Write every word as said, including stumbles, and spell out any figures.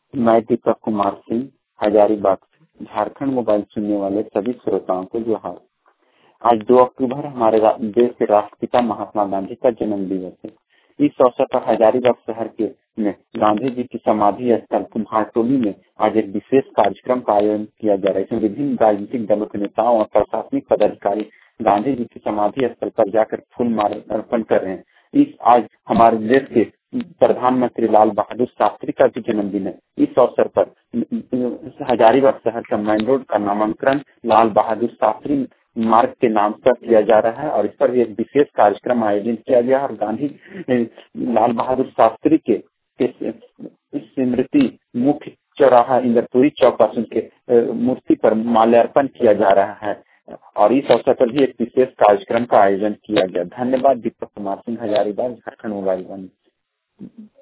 मैं दीपक कुमार सिंह हजारीबाग से झारखंड मोबाइल सुनने वाले सभी श्रोताओं को जोहार। आज दो अक्टूबर हमारे देश के राष्ट्रपिता महात्मा गांधी का जन्म दिवस है। इस अवसर पर हजारीबाग शहर के में गांधी जी की समाधि स्थल कुम्हारटोली में आज एक विशेष कार्यक्रम का आयोजन किया जा रहा है। इसमें विभिन्न राजनीतिक दलों के नेताओं और प्रशासनिक पदाधिकारी गांधी जी की समाधि स्थल पर जाकर फूल माला अर्पण कर रहे हैं। इस आज हमारे देश के प्रधानमंत्री लाल बहादुर शास्त्री का भी जन्मदिन है। इस अवसर पर हजारीबाग शहर का मेन रोड का नामकरण लाल बहादुर शास्त्री मार्ग के नाम पर किया जा रहा है और इस पर भी एक विशेष कार्यक्रम आयोजित किया गया और गांधी लाल बहादुर शास्त्री के, के स्मृति मुख्य चौराहा इंद्रपुरी चौक के मूर्ति पर माल्यार्पण किया जा रहा है और इस अवसर पर भी एक विशेष कार्यक्रम का आयोजन किया गया। धन्यवाद। Deepak Kumar Singh, Hazaribagh, Jharkhand mobile one.